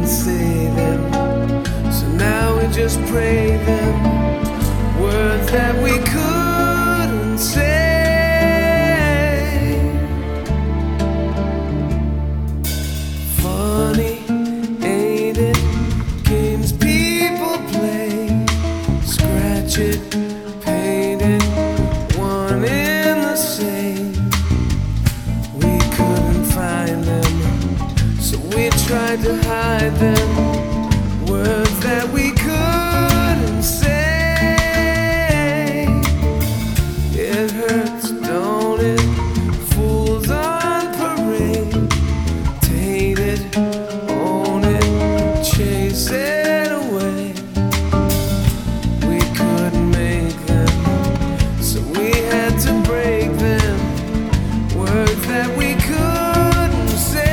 couldn't say them, so now we just pray them. Words that we couldn't say. Funny, ain't it? Games people play. Scratch it, paint it, one in the same. We couldn't find them, so we tried to hide them. Words that we couldn't say. It hurts, don't it? Fools on parade. Taint it, own it, chase it away. We couldn't make them, so we had to break them. Words that we couldn't say.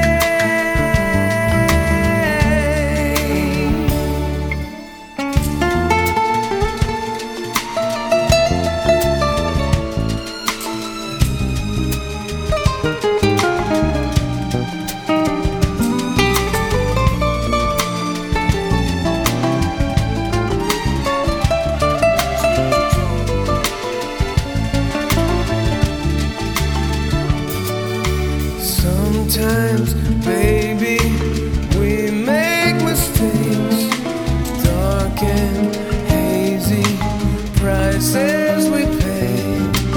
Sometimes, baby, we make mistakes. Dark and hazy prices we pay.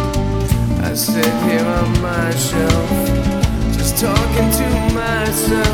I sit here on my shelf, just talking to myself.